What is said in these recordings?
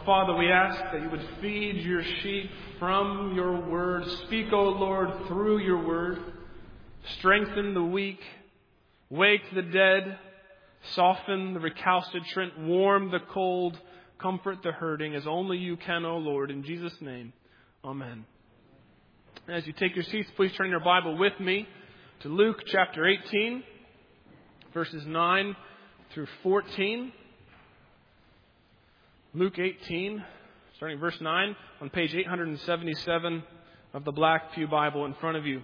Father, we ask that you would feed your sheep from your word. Speak, O Lord, through your word. Strengthen the weak. Wake the dead. Soften the recalcitrant. Warm the cold. Comfort the hurting as only you can, O Lord. In Jesus' name, amen. As you take your seats, please turn your Bible with me to Luke chapter 18, verses 9 through 14. Luke 18, starting verse 9, on page 877 of the Black Pew Bible in front of you.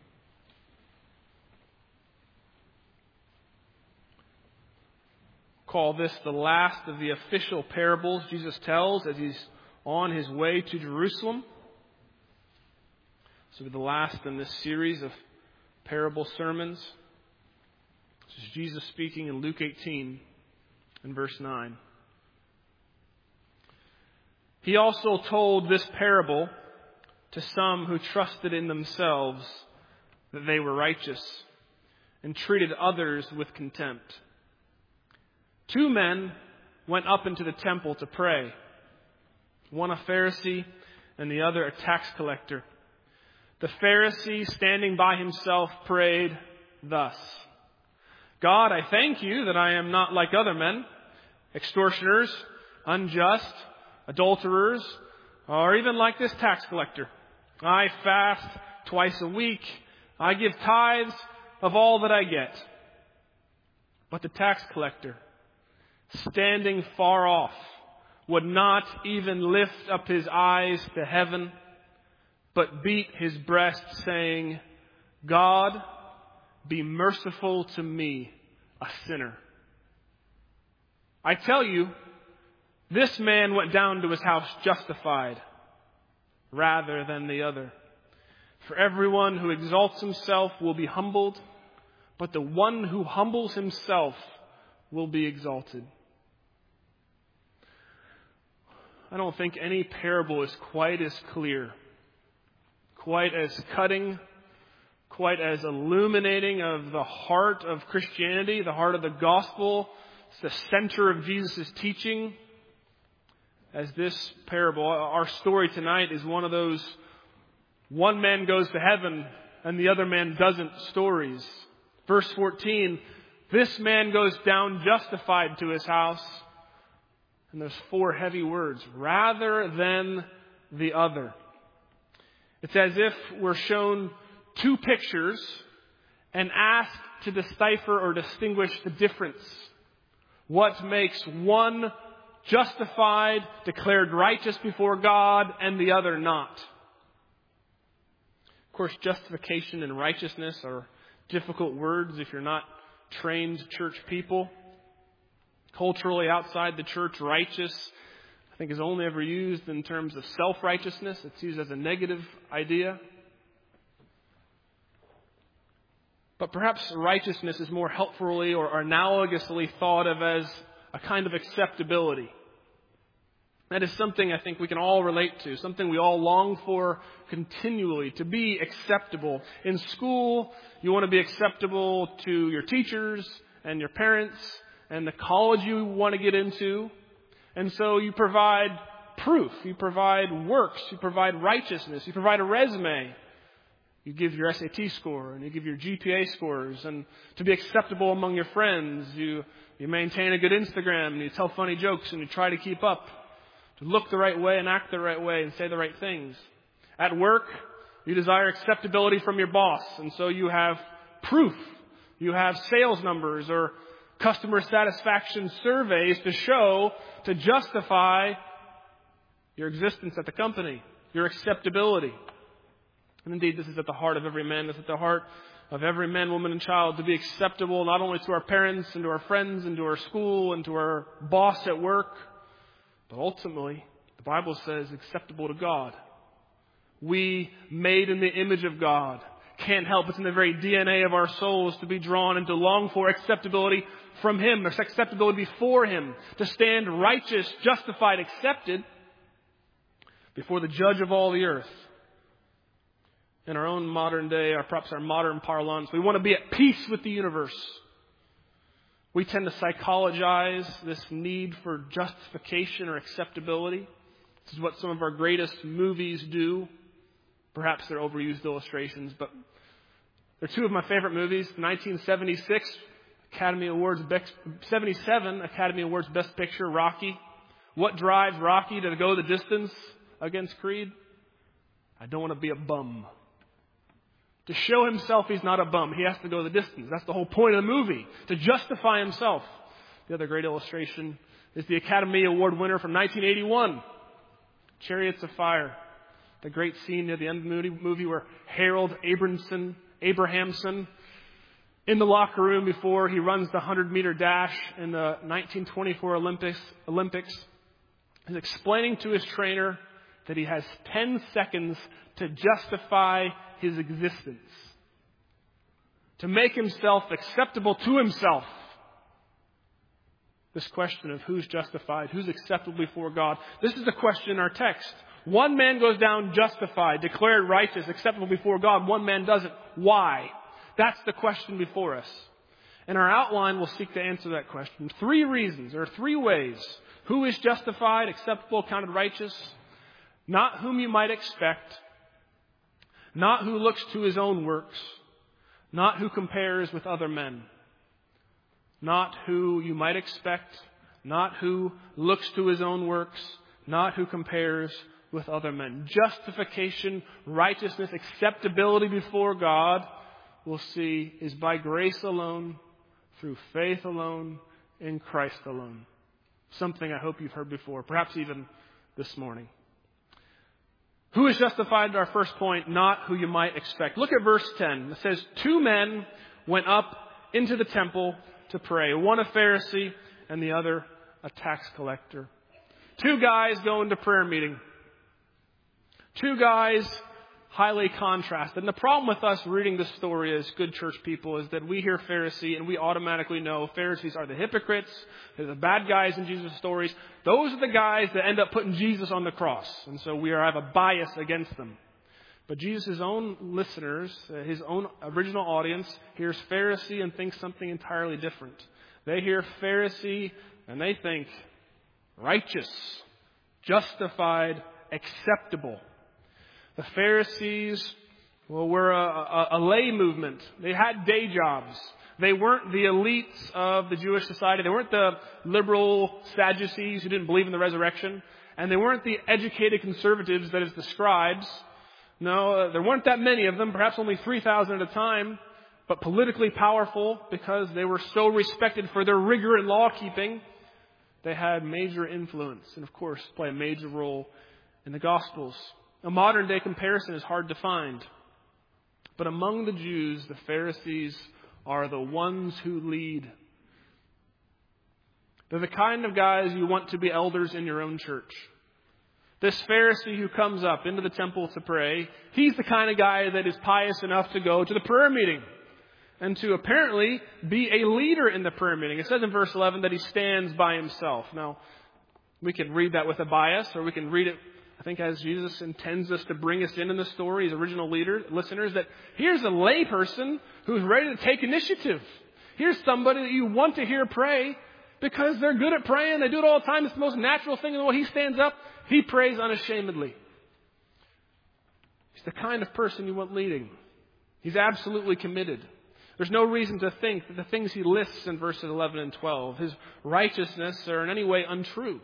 Call this the last of the official parables Jesus tells as he's on his way to Jerusalem. This will be the last in this series of parable sermons. This is Jesus speaking in Luke 18 and verse 9. He also told this parable to some who trusted in themselves that they were righteous and treated others with contempt. 2 men went up into the temple to pray, one a Pharisee and the other a tax collector. The Pharisee, standing by himself, prayed thus: God, I thank you that I am not like other men, extortioners, unjust, adulterers, or even like this tax collector. I fast twice a week. I give tithes of all that I get. But the tax collector, standing far off, would not even lift up his eyes to heaven, but beat his breast, saying, God, be merciful to me, a sinner. I tell you, this man went down to his house justified rather than the other. For everyone who exalts himself will be humbled, but the one who humbles himself will be exalted. I don't think any parable is quite as clear, quite as cutting, quite as illuminating of the heart of Christianity, the heart of the gospel. It's the center of Jesus' teaching. As this parable, our story tonight is one of those one man goes to heaven and the other man doesn't stories. Verse 14, this man goes down justified to his house. And there's 4 heavy words, rather than the other. It's as if we're shown 2 pictures and asked to decipher or distinguish the difference. What makes one justified, declared righteous before God, and the other not? Of course, justification and righteousness are difficult words if you're not trained church people. Culturally, outside the church, righteous, I think, is only ever used in terms of self-righteousness. It's used as a negative idea. But perhaps righteousness is more helpfully or analogously thought of as a kind of acceptability. That is something I think we can all relate to, something we all long for continually, to be acceptable. In school, you want to be acceptable to your teachers and your parents and the college you want to get into. And so you provide proof, you provide works, you provide righteousness, you provide a resume. You give your SAT score and you give your GPA scores, and to be acceptable among your friends, you maintain a good Instagram and you tell funny jokes and you try to keep up, to look the right way and act the right way and say the right things. At work, you desire acceptability from your boss, and so you have proof. You have sales numbers or customer satisfaction surveys to justify your existence at the company, your acceptability. And indeed, this is at the heart of every man. This is at the heart of every man, woman, and child, to be acceptable not only to our parents and to our friends and to our school and to our boss at work, but ultimately, the Bible says, acceptable to God. We, made in the image of God, can't help. It's in the very DNA of our souls to be drawn and to long for acceptability from Him. There's acceptability before Him, to stand righteous, justified, accepted before the judge of all the earth. In our own modern day, or perhaps our modern parlance, we want to be at peace with the universe. We tend to psychologize this need for justification or acceptability. This is what some of our greatest movies do. Perhaps they're overused illustrations, but they're two of my favorite movies. 1976 Academy Awards, 77 Academy Awards Best Picture, Rocky. What drives Rocky to go the distance against Creed? I don't want to be a bum. To show himself he's not a bum, he has to go the distance. That's the whole point of the movie, to justify himself. The other great illustration is the Academy Award winner from 1981, Chariots of Fire. The great scene near the end of the movie where Harold Abrahamson, in the locker room before he runs the 100-meter dash in the 1924 Olympics, is explaining to his trainer that he has 10 seconds to justify his existence, to make himself acceptable to himself. This question of who's justified, who's acceptable before God, this is the question in our text. One man goes down justified, declared righteous, acceptable before God. One man doesn't. Why? That's the question before us. In our outline, we'll seek to answer that question. 3 reasons, or 3 ways. Who is justified, acceptable, counted righteous? Not whom you might expect. Not who looks to his own works. Not who compares with other men. Not who you might expect. Not who looks to his own works. Not who compares with other men. Justification, righteousness, acceptability before God, we'll see, is by grace alone, through faith alone, in Christ alone. Something I hope you've heard before, perhaps even this morning. Who is justified? Our first point, not who you might expect. Look at verse 10. It says, 2 men went up into the temple to pray. One a Pharisee and the other a tax collector. 2 guys go into prayer meeting. 2 guys highly contrasted. And the problem with us reading this story as good church people is that we hear Pharisee and we automatically know Pharisees are the hypocrites. They're the bad guys in Jesus' stories. Those are the guys that end up putting Jesus on the cross. And so we have a bias against them. But Jesus' own listeners, his own original audience, hears Pharisee and thinks something entirely different. They hear Pharisee and they think righteous, justified, acceptable. The Pharisees, were a lay movement. They had day jobs. They weren't the elites of the Jewish society. They weren't the liberal Sadducees who didn't believe in the resurrection. And they weren't the educated conservatives that is the scribes. No, there weren't that many of them, perhaps only 3,000 at a time, but politically powerful because they were so respected for their rigor in law keeping. They had major influence and, of course, play a major role in the Gospels. A modern-day comparison is hard to find. But among the Jews, the Pharisees are the ones who lead. They're the kind of guys you want to be elders in your own church. This Pharisee who comes up into the temple to pray, he's the kind of guy that is pious enough to go to the prayer meeting and to apparently be a leader in the prayer meeting. It says in verse 11 that he stands by himself. Now, we can read that with a bias, or we can read it, I think, as Jesus intends us to bring us in the story, his original listeners, that here's a lay person who's ready to take initiative. Here's somebody that you want to hear pray because they're good at praying. They do it all the time. It's the most natural thing in the world. He stands up. He prays unashamedly. He's the kind of person you want leading. He's absolutely committed. There's no reason to think that the things he lists in verses 11 and 12, his righteousness, are in any way untrue.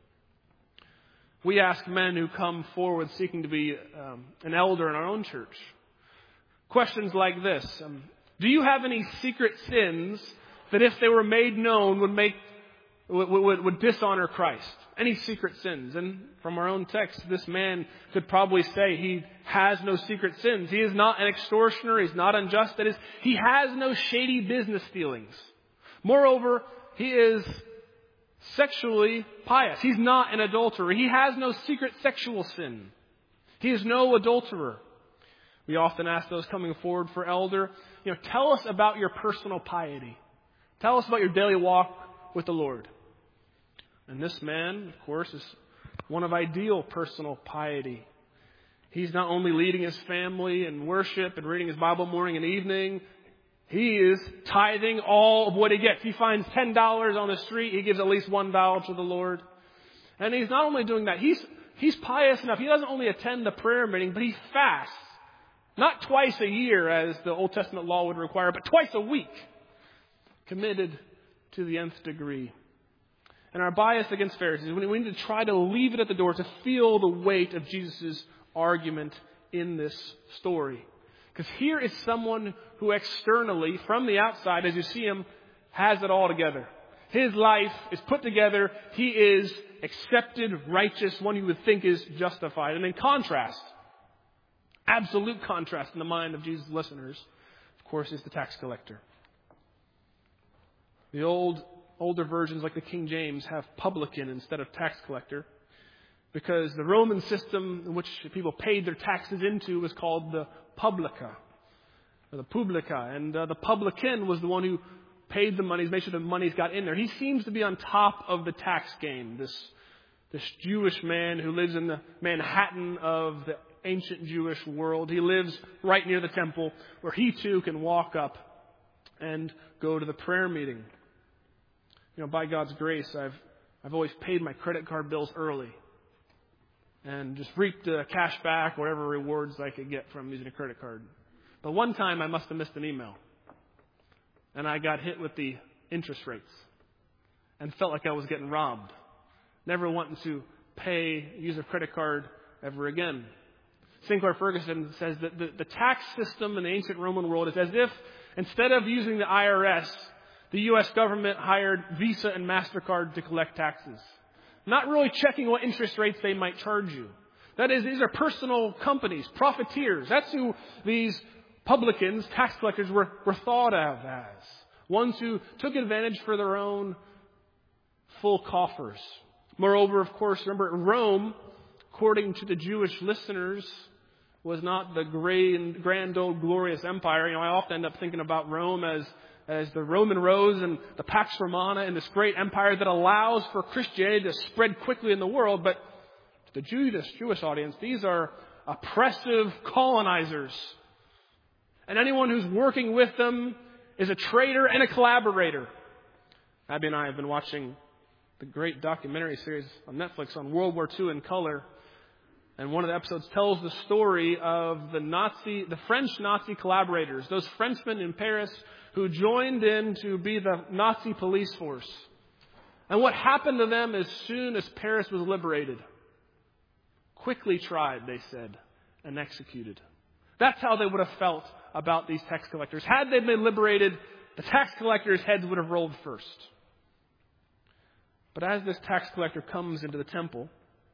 We ask men who come forward seeking to be an elder in our own church questions like this. Do you have any secret sins that if they were made known would dishonor Christ? Any secret sins? And from our own text, this man could probably say he has no secret sins. He is not an extortioner. He's not unjust. That is, he has no shady business dealings. Moreover, he is sexually pious. He's not an adulterer. He has no secret sexual sin. He is no adulterer. We often ask those coming forward for elder, tell us about your personal piety. Tell us about your daily walk with the Lord. And this man, of course, is one of ideal personal piety. He's not only leading his family in worship and reading his Bible morning and evening. He is tithing all of what he gets. He finds $10 on the street. He gives at least $1 to the Lord. And he's not only doing that, he's pious enough. He doesn't only attend the prayer meeting, but he fasts. Not twice a year as the Old Testament law would require, but twice a week. Committed to the nth degree. And our bias against Pharisees, we need to try to leave it at the door to feel the weight of Jesus' argument in this story. Because here is someone who externally, from the outside, as you see him, has it all together. His life is put together. He is accepted, righteous, one you would think is justified. And in contrast, absolute contrast in the mind of Jesus' listeners, of course, is the tax collector. The older versions, like the King James, have publican instead of tax collector, because the Roman system in which people paid their taxes into was called the publica, or the publica. And the publican was the one who paid the monies, made sure the monies got in there. He seems to be on top of the tax game, this Jewish man who lives in the Manhattan of the ancient Jewish world. He lives right near the temple, where he too can walk up and go to the prayer meeting. You know, by God's grace, I've always paid my credit card bills early and just reaped cash back, whatever rewards I could get from using a credit card. But one time I must have missed an email, and I got hit with the interest rates and felt like I was getting robbed. Never wanting to use a credit card ever again. Sinclair Ferguson says that the tax system in the ancient Roman world is as if instead of using the IRS, the U.S. government hired Visa and MasterCard to collect taxes. Not really checking what interest rates they might charge you. That is, these are personal companies, profiteers. That's who these publicans, tax collectors, were thought of as. Ones who took advantage for their own full coffers. Moreover, of course, remember, Rome, according to the Jewish listeners, was not the grand old glorious empire. You know, I often end up thinking about Rome as the Roman roads and the Pax Romana and this great empire that allows for Christianity to spread quickly in the world. But to the Jewish audience, these are oppressive colonizers. And anyone who's working with them is a traitor and a collaborator. Abby and I have been watching the great documentary series on Netflix on World War II in color. And one of the episodes tells the story of the French Nazi collaborators, those Frenchmen in Paris who joined in to be the Nazi police force. And what happened to them as soon as Paris was liberated? Quickly tried, they said, and executed. That's how they would have felt about these tax collectors. Had they been liberated, the tax collectors' heads would have rolled first. But as this tax collector comes into the temple,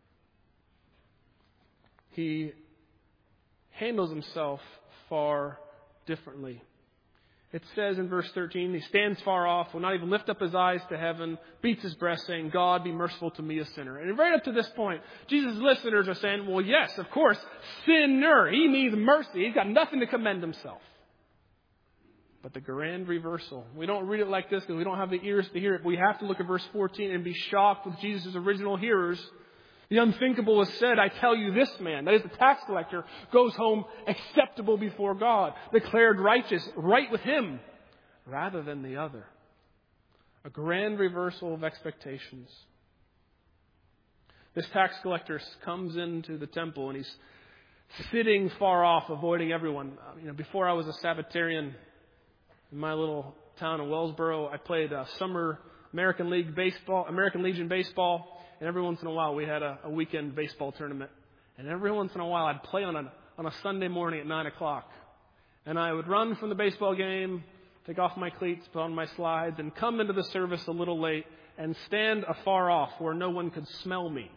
he handles himself far differently. It says in verse 13, he stands far off, will not even lift up his eyes to heaven, beats his breast, saying, God, be merciful to me, a sinner. And right up to this point, Jesus' listeners are saying, well, yes, of course, sinner. He needs mercy. He's got nothing to commend himself. But the grand reversal, we don't read it like this because we don't have the ears to hear it. But we have to look at verse 14 and be shocked with Jesus' original hearers. The unthinkable is said, I tell you, this man, that is the tax collector, goes home acceptable before God, declared righteous, right with him, rather than the other. A grand reversal of expectations. This tax collector comes into the temple and he's sitting far off, avoiding everyone. Before I was a Sabbatarian in my little town of Wellsboro, I played summer American Legion baseball. And every once in a while, we had a weekend baseball tournament. And every once in a while, I'd play on a Sunday morning at 9 o'clock. And I would run from the baseball game, take off my cleats, put on my slides, and come into the service a little late and stand afar off where no one could smell me.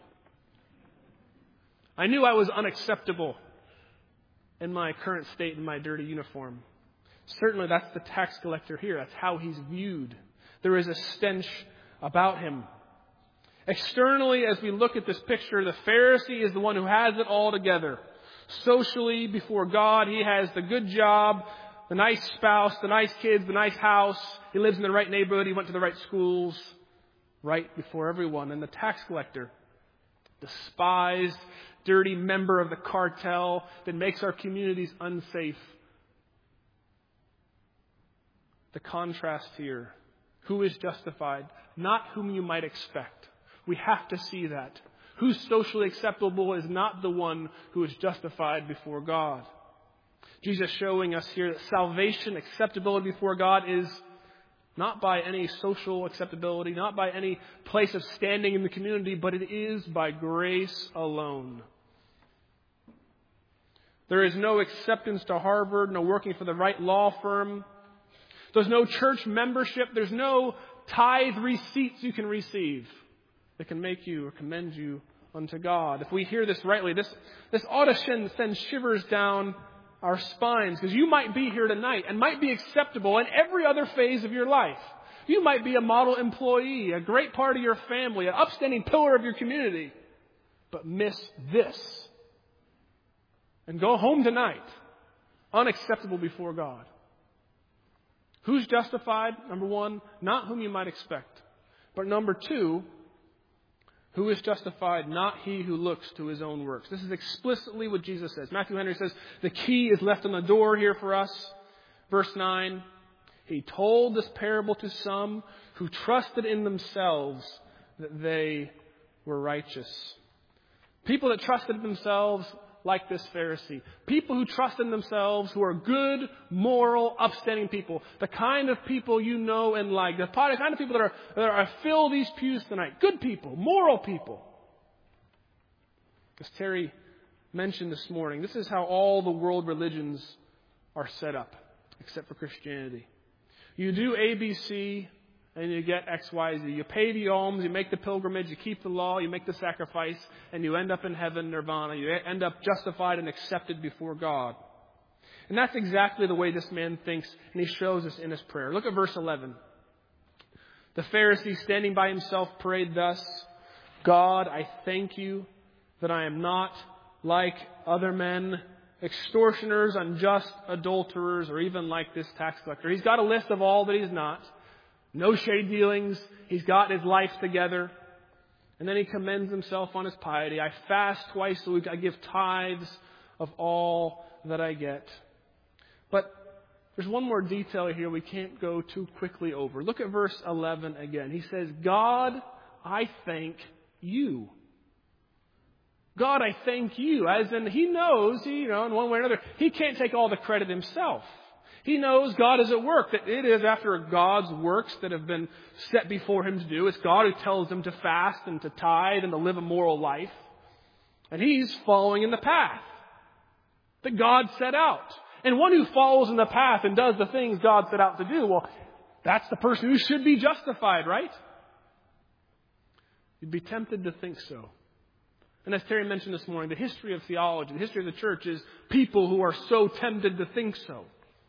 I knew I was unacceptable in my current state in my dirty uniform. Certainly, that's the tax collector here. That's how he's viewed. There is a stench about him. Externally, as we look at this picture, the Pharisee is the one who has it all together. Socially, before God, he has the good job, the nice spouse, the nice kids, the nice house. He lives in the right neighborhood. He went to the right schools, right before everyone. And the tax collector, despised, dirty member of the cartel that makes our communities unsafe. the contrast here. Who is justified? Not whom you might expect. We have to see that. Who's socially acceptable is not the one who is justified before God. Jesus showing us here that salvation, acceptability before God is not by any social acceptability, not by any place of standing in the community, but it is by grace alone. There is no acceptance to Harvard, no working for the right law firm. There's no church membership. There's no tithe receipts you can receive that can make you or commend you unto God. If we hear this rightly, this ought to send shivers down our spines, because you might be here tonight and might be acceptable in every other phase of your life. You might be a model employee, a great part of your family, an upstanding pillar of your community, but miss this and go home tonight unacceptable before God. Who's justified? Number one, not whom you might expect. But number two, who is justified? Not he who looks to his own works. This is explicitly what Jesus says. Matthew Henry says the key is left on the door here for us. Verse 9, he told this parable to some who trusted in themselves that they were righteous. People that trusted in themselves like this Pharisee. People who trust in themselves, who are good, moral, upstanding people. The kind of people you know and like. The kind of people that are fill these pews tonight. Good people, moral people. As Terry mentioned this morning, this is how all the world religions are set up, except for Christianity. You do ABC and you get X, Y, Z. You pay the alms, you make the pilgrimage, you keep the law, you make the sacrifice, and you end up in heaven, nirvana. You end up justified and accepted before God. And that's exactly the way this man thinks, and he shows us in his prayer. Look at verse 11. The Pharisee, standing by himself, prayed thus, God, I thank you that I am not like other men, extortioners, unjust, adulterers, or even like this tax collector. He's got a list of all that he's not. No shade dealings. He's got his life together. And then he commends himself on his piety. I fast twice a week. I give tithes of all that I get. But there's one more detail here we can't go too quickly over. Look at verse 11 again. He says, God, I thank you. God, I thank you. As in, he knows, in one way or another, he can't take all the credit himself. He knows God is at work, that it is after God's works that have been set before him to do. It's God who tells him to fast and to tithe and to live a moral life. And he's following in the path that God set out. And one who follows in the path and does the things God set out to do, well, that's the person who should be justified, right? You'd be tempted to think so. And as Terry mentioned this morning, the history of theology, the history of the church is people who are so tempted to think so.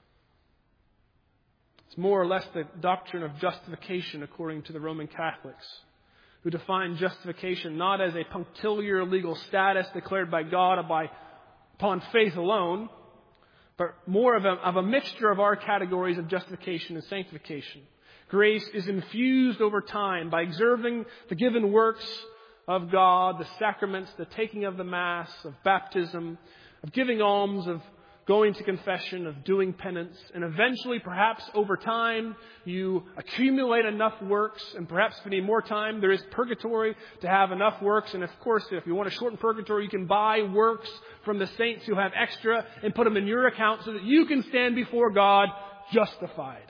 It's more or less the doctrine of justification according to the Roman Catholics, who define justification not as a punctiliar legal status declared by God upon faith alone, but more of a mixture of our categories of justification and sanctification. Grace is infused over time by observing the given works of God, the sacraments, the taking of the Mass, of baptism, of giving alms, of going to confession, of doing penance, and eventually, perhaps over time, you accumulate enough works, and perhaps if you need more time, there is purgatory to have enough works. And of course, if you want to shorten purgatory, you can buy works from the saints who have extra and put them in your account so that you can stand before God justified.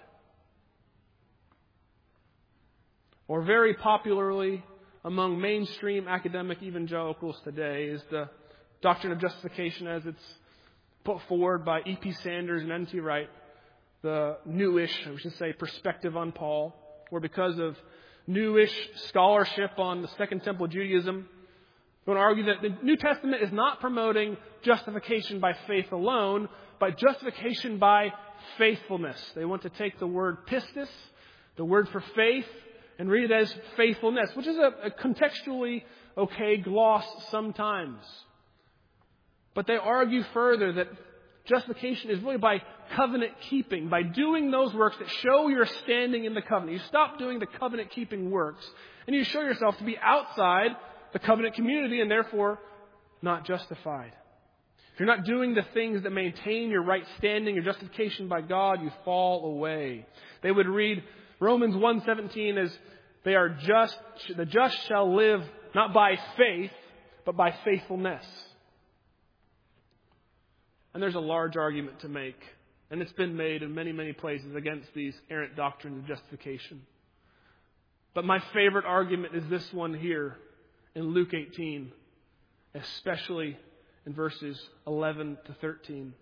Or very popularly among mainstream academic evangelicals today is the doctrine of justification as it's put forward by E.P. Sanders and N.T. Wright, the newish, we should say, perspective on Paul, where because of newish scholarship on the Second Temple Judaism, they want to argue that the New Testament is not promoting justification by faith alone, but justification by faithfulness. They want to take the word pistis, the word for faith, and read it as faithfulness, which is a contextually okay gloss sometimes. But they argue further that justification is really by covenant keeping, by doing those works that show your standing in the covenant. You stop doing the covenant keeping works, and you show yourself to be outside the covenant community and therefore not justified. If you're not doing the things that maintain your right standing, your justification by God, you fall away. They would read Romans 1:17 as they are just, the just shall live not by faith, but by faithfulness. And there's a large argument to make, and it's been made in many, many places against these errant doctrines of justification. But my favorite argument is this one here in Luke 18, especially in verses 11 to 13.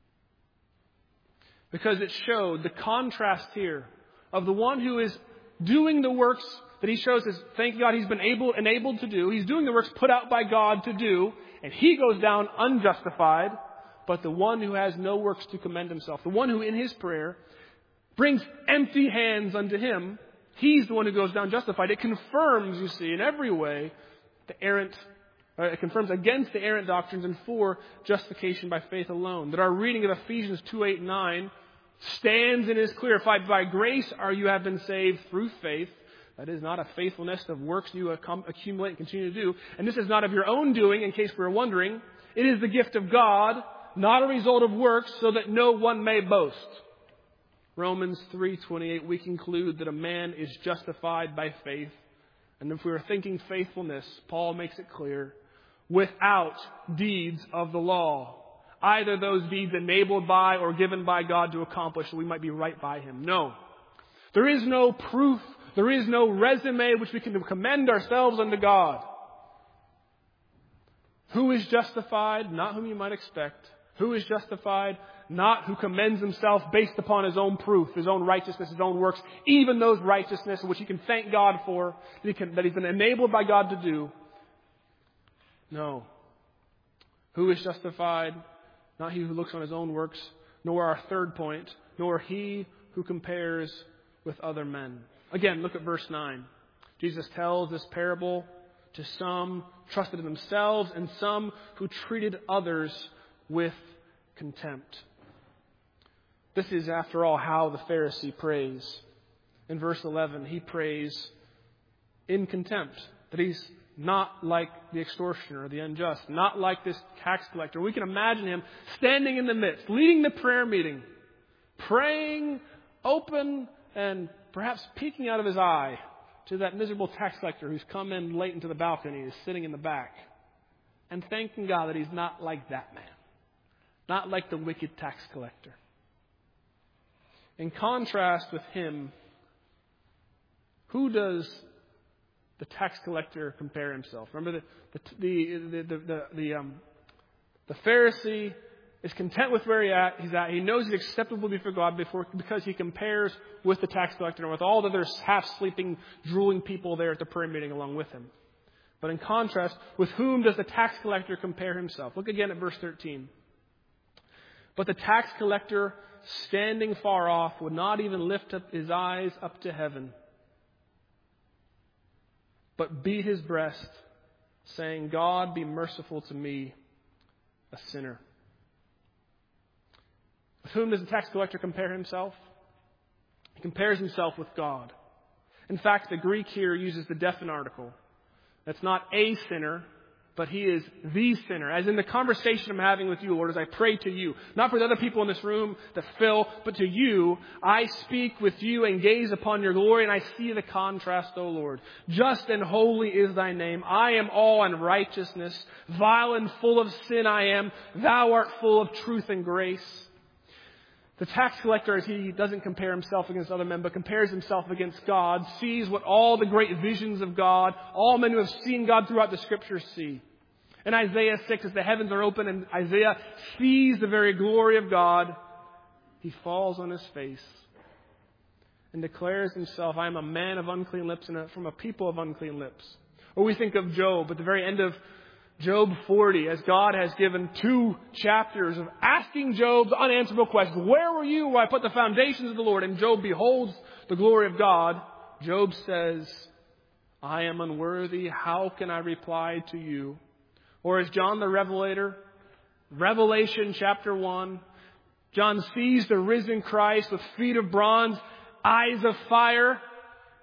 Because it showed the contrast here of the one who is doing the works that he shows us, thank God he's been enabled to do. He's doing the works put out by God to do, and he goes down unjustified. But the one who has no works to commend himself, the one who in his prayer brings empty hands unto him, he's the one who goes down justified. It confirms, you see, in every way, it confirms against the errant doctrines and for justification by faith alone. That our reading of Ephesians 2:8-9 stands and is clear. If by grace you have been saved through faith, that is not a faithfulness of works you accumulate and continue to do. And this is not of your own doing, in case we were wondering. It is the gift of God, not a result of works, so that no one may boast. Romans 3:28, we conclude that a man is justified by faith. And if we are thinking faithfulness, Paul makes it clear, without deeds of the law. Either those deeds enabled by or given by God to accomplish so we might be right by Him. No. There is no proof. There is no resume which we can commend ourselves unto God. Who is justified? Not whom you might expect. Who is justified? Not who commends himself based upon his own proof, his own righteousness, his own works, even those righteousness which he can thank God for, that he's been enabled by God to do. No. Who is justified? Not he who looks on his own works, nor our third point, nor he who compares with other men. Again, look at verse 9. Jesus tells this parable to some trusted in themselves and some who treated others with contempt. This is, after all, how the Pharisee prays. In verse 11, he prays in contempt, that he's not like the extortioner, the unjust, not like this tax collector. We can imagine him standing in the midst, leading the prayer meeting, praying open and perhaps peeking out of his eye to that miserable tax collector who's come in late into the balcony and is sitting in the back, and thanking God that he's not like that man, not like the wicked tax collector. In contrast with him, who does the tax collector compare himself? Remember, the Pharisee is content with where he's at. He knows he's acceptable before God because he compares with the tax collector and with all the other half-sleeping, drooling people there at the prayer meeting along with him. But in contrast, with whom does the tax collector compare himself? Look again at verse 13. But the tax collector, standing far off, would not even lift up his eyes up to heaven, but beat his breast, saying, God, be merciful to me, a sinner. With whom does the tax collector compare himself? He compares himself with God. In fact, the Greek here uses the definite article. That's not a sinner, but he is the sinner. As in the conversation I'm having with you, Lord, as I pray to you. Not for the other people in this room that fill, but to you. I speak with you and gaze upon your glory, and I see the contrast, O Lord. Just and holy is thy name. I am all unrighteousness. Vile and full of sin I am. Thou art full of truth and grace. The tax collector, as he doesn't compare himself against other men, but compares himself against God, sees what all the great visions of God, all men who have seen God throughout the Scriptures see. In Isaiah 6, as the heavens are open and Isaiah sees the very glory of God, he falls on his face and declares himself, I am a man of unclean lips and from a people of unclean lips. Or we think of Job at the very end of Job 40, as God has given 2 chapters of asking Job's unanswerable questions. Where were you when I put the foundations of the Lord? And Job beholds the glory of God. Job says, I am unworthy. How can I reply to you? Or as John the Revelator, Revelation chapter 1, John sees the risen Christ with feet of bronze, eyes of fire.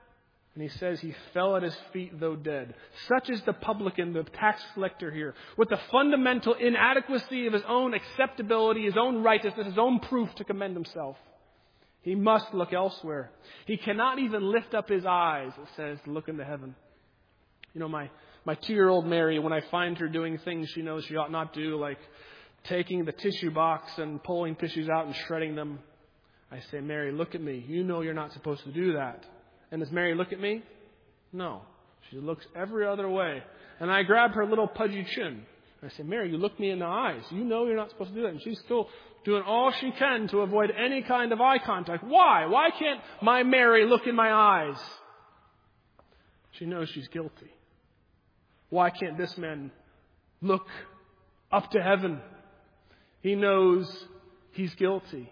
And he says he fell at his feet though dead. Such is the publican, the tax collector here, with the fundamental inadequacy of his own acceptability, his own righteousness, his own proof to commend himself. He must look elsewhere. He cannot even lift up his eyes, it says, to look into heaven. You know, my 2-year-old Mary, when I find her doing things she knows she ought not do, like taking the tissue box and pulling tissues out and shredding them, I say, Mary, look at me. You know you're not supposed to do that. And does Mary look at me? No. She looks every other way. And I grab her little pudgy chin. I say, Mary, you look me in the eyes. You know you're not supposed to do that. And she's still doing all she can to avoid any kind of eye contact. Why? Why can't my Mary look in my eyes? She knows she's guilty. Why can't this man look up to heaven? He knows he's guilty.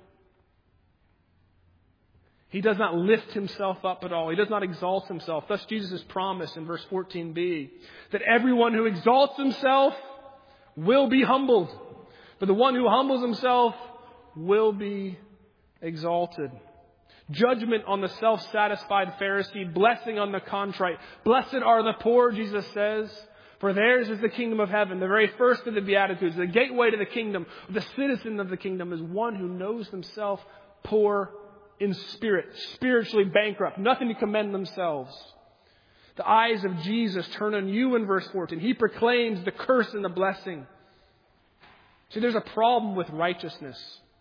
He does not lift himself up at all. He does not exalt himself. Thus Jesus' promise in verse 14b, that everyone who exalts himself will be humbled, but the one who humbles himself will be exalted. Judgment on the self-satisfied Pharisee, blessing on the contrite. Blessed are the poor, Jesus says, for theirs is the kingdom of heaven. The very first of the Beatitudes, the gateway to the kingdom, the citizen of the kingdom is one who knows himself poor in spirit, spiritually bankrupt, nothing to commend themselves. The eyes of Jesus turn on you in verse 14. He proclaims the curse and the blessing. See, there's a problem with righteousness.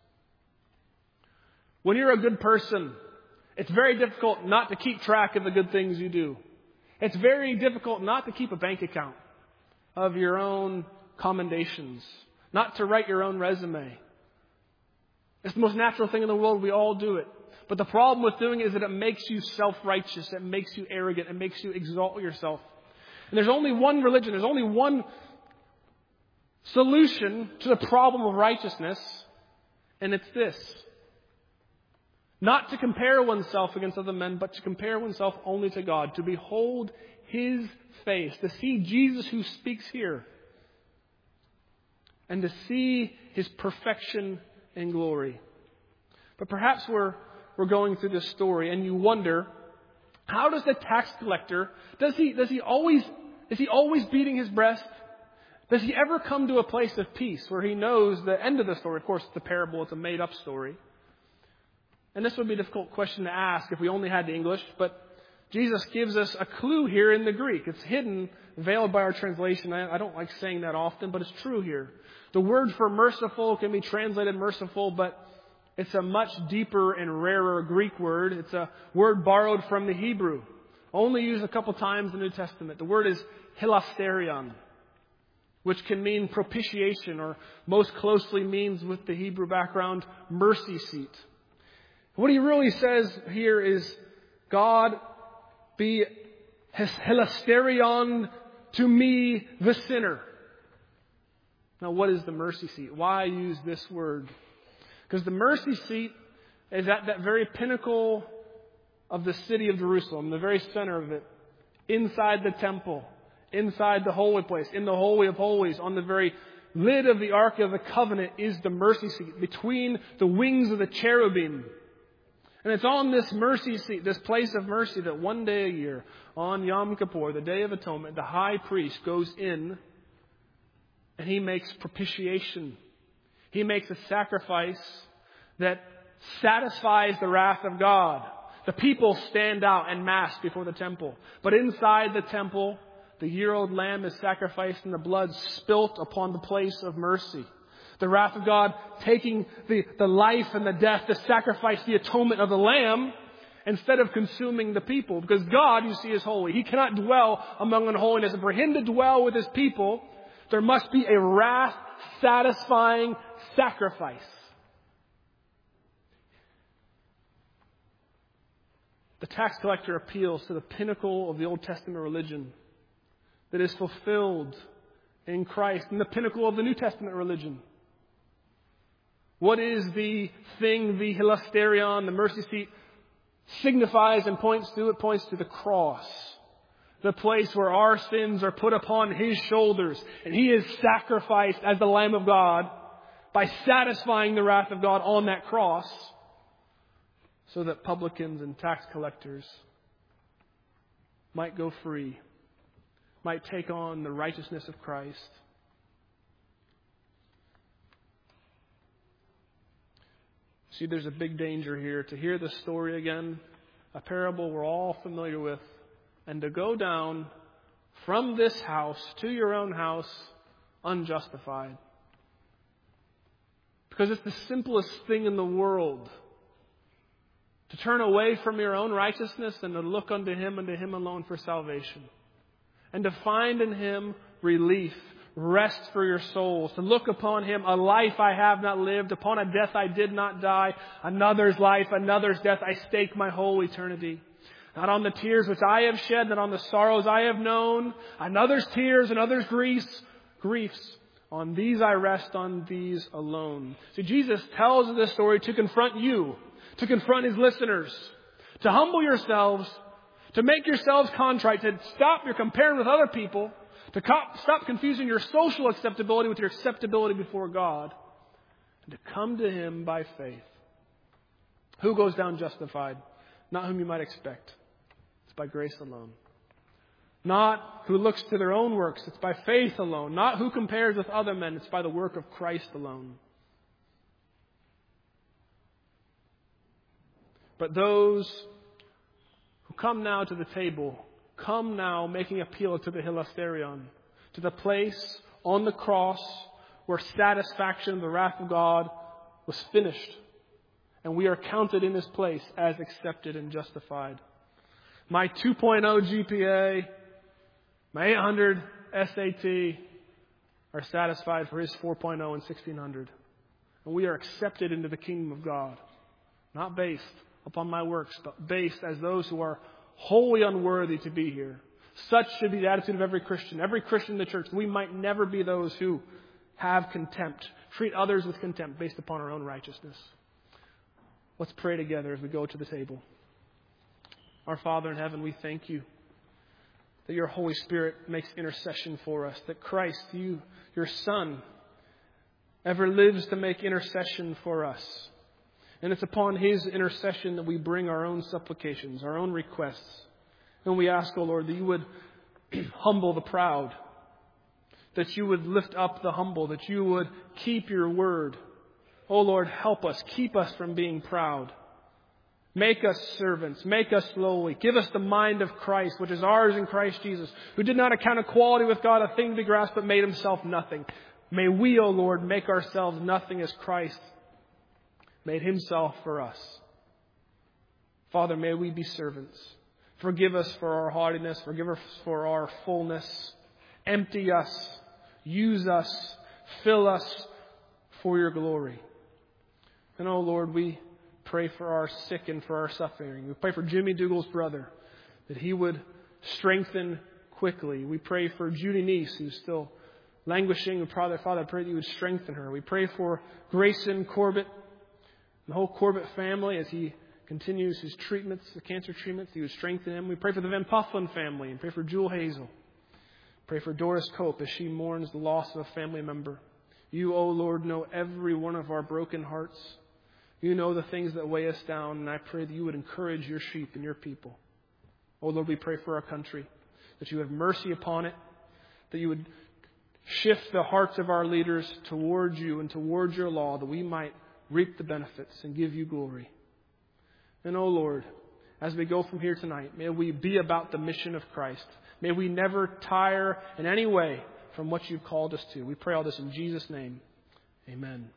When you're a good person, it's very difficult not to keep track of the good things you do. It's very difficult not to keep a bank account of your own commendations, not to write your own resume. It's the most natural thing in the world. We all do it. But the problem with doing it is that it makes you self-righteous. It makes you arrogant. It makes you exalt yourself. And there's only one religion. There's only one solution to the problem of righteousness. And it's this. Not to compare oneself against other men, but to compare oneself only to God. To behold His face. To see Jesus who speaks here. And to see His perfection and glory. But perhaps we're going through this story and you wonder, how does the tax collector, is he always beating his breast? Does he ever come to a place of peace where he knows the end of the story? Of course, it's a parable, it's a made up story. And this would be a difficult question to ask if we only had the English, but Jesus gives us a clue here in the Greek. It's hidden, veiled by our translation. I don't like saying that often, but it's true here. The word for merciful can be translated merciful, but it's a much deeper and rarer Greek word. It's a word borrowed from the Hebrew. Only used a couple times in the New Testament. The word is hilasterion, which can mean propitiation, or most closely means, with the Hebrew background, mercy seat. What he really says here is, God be hilasterion to me, the sinner. Now, what is the mercy seat? Why use this word? Because the mercy seat is at that very pinnacle of the city of Jerusalem, the very center of it, inside the temple, inside the holy place, in the Holy of Holies, on the very lid of the Ark of the Covenant is the mercy seat, between the wings of the cherubim. And it's on this mercy seat, this place of mercy, that one day a year, on Yom Kippur, the Day of Atonement, the high priest goes in and he makes propitiation. He makes a sacrifice that satisfies the wrath of God. The people stand out en masse before the temple. But inside the temple, the year-old lamb is sacrificed and the blood spilt upon the place of mercy. The wrath of God taking the life and the death, the sacrifice, the atonement of the lamb, instead of consuming the people. Because God, you see, is holy. He cannot dwell among unholiness. And for Him to dwell with His people, there must be a wrath-satisfying sacrifice. The tax collector appeals to the pinnacle of the Old Testament religion that is fulfilled in Christ, and the pinnacle of the New Testament religion. What is the thing, the hilasterion, the mercy seat, signifies and points to? It points to the cross. The place where our sins are put upon His shoulders. And He is sacrificed as the Lamb of God by satisfying the wrath of God on that cross, so that publicans and tax collectors might go free, might take on the righteousness of Christ. See, there's a big danger here to hear this story again, a parable we're all familiar with, and to go down from this house to your own house unjustified. Because it's the simplest thing in the world to turn away from your own righteousness and to look unto Him and to Him alone for salvation. And to find in Him relief, rest for your souls. To look upon Him, a life I have not lived, upon a death I did not die, another's life, another's death, I stake my whole eternity. Not on the tears which I have shed, not on the sorrows I have known, another's tears, another's griefs. On these I rest, on these alone. See, Jesus tells this story to confront you, to confront His listeners, to humble yourselves, to make yourselves contrite, to stop your comparing with other people, to stop confusing your social acceptability with your acceptability before God, and to come to Him by faith. Who goes down justified? Not whom you might expect. It's by grace alone. Not who looks to their own works. It's by faith alone. Not who compares with other men. It's by the work of Christ alone. But those who come now to the table, come now making appeal to the hilasterion, to the place on the cross where satisfaction of the wrath of God was finished. And we are counted in this place as accepted and justified. My 2.0 GPA, my 800 SAT are satisfied for his 4.0 and 1600. And we are accepted into the kingdom of God. Not based upon my works, but based as those who are wholly unworthy to be here. Such should be the attitude of every Christian. Every Christian in the church. We might never be those who have contempt. Treat others with contempt based upon our own righteousness. Let's pray together as we go to the table. Our Father in heaven, we thank You that Your Holy Spirit makes intercession for us. That Christ, You, Your Son, ever lives to make intercession for us. And it's upon His intercession that we bring our own supplications, our own requests. And we ask, O Lord, that You would humble the proud. That You would lift up the humble. That You would keep Your word. O Lord, help us. Keep us from being proud. Make us servants. Make us lowly. Give us the mind of Christ, which is ours in Christ Jesus, who did not account equality with God a thing to be grasped, but made Himself nothing. May we, O Lord, make ourselves nothing as Christ made Himself for us. Father, may we be servants. Forgive us for our haughtiness. Forgive us for our fullness. Empty us. Use us. Fill us for Your glory. And, oh Lord, we pray for our sick and for our suffering. We pray for Jimmy Dougal's brother, that he would strengthen quickly. We pray for Judy Neese, who's still languishing. Father, I pray that You would strengthen her. We pray for Grayson Corbett, the whole Corbett family, as he continues his treatments, the cancer treatments. You would strengthen him. We pray for the Van Pufflin family and pray for Jewel Hazel. Pray for Doris Cope as she mourns the loss of a family member. You, O Lord, know every one of our broken hearts. You know the things that weigh us down, and I pray that You would encourage Your sheep and Your people. O Lord, we pray for our country, that You have mercy upon it, that You would shift the hearts of our leaders towards You and towards Your law, that we might reap the benefits and give You glory. And, O Lord, as we go from here tonight, may we be about the mission of Christ. May we never tire in any way from what You've called us to. We pray all this in Jesus' name. Amen.